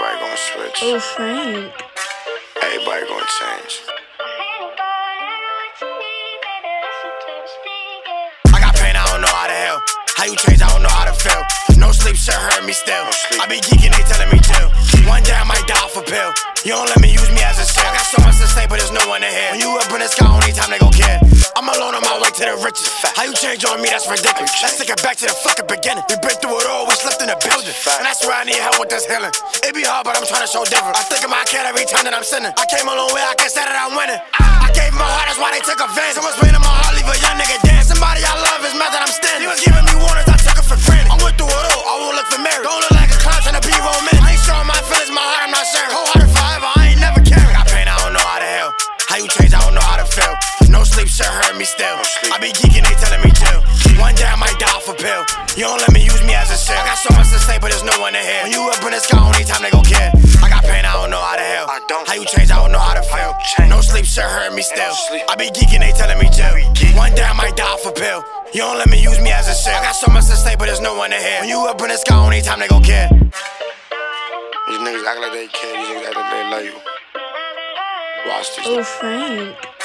Everybody gonna switch. Oh, Frank. Everybody gonna change. I got pain, I don't know how to help. How you change, I don't know how to feel. No sleep shit hurt me still. I be geeking, they telling me chill. One day I might die off a pill. You don't let me use me as a shit. I got so much to say, but there's no one to hear. When you up in the sky, only time they gon' care. I'm alone on my way to the riches. How you change on me, that's ridiculous. Let's take it back to the fucking beginning. We been through it all, we slept in the building. And that's where I need help with this healing. It be hard, but I'm trying to show different. I think of my kid every time that I'm sinning. I came a long way, I can say that I'm winning. I gave my heart, that's why they took advantage. Someone's pain in my heart, leave a young nigga dance. Somebody I love is mad that I'm standing. He was giving me warnings, I took it for granted. I went through it all, I won't look for marriage. Don't look like a clown trying to be romantic. I ain't showing my feelings, my heart I'm not sharing. Wholehearted forever, I ain't never caring. Got pain, I don't know how to help. How you change, I don't know how to feel. No sleep shit hurt me still. I be geeking, they telling me chill. One day I might die off a pill. You don't let me use me as a shit. I got so much to say, but there's no one to hear. When you up in the sky, only time they gon' care. I got pain, I don't know how to help. How you change, I don't know how to feel. No sleep shit hurt me still. I be geeking, they telling me chill. One day I might die off a pill. You don't let me use me as a shit. I got so much to say, but there's no one to hear. When you up in the sky, only time they gon' care. These niggas act like they care. These niggas act like they love you. Watch this. Oh, Frank.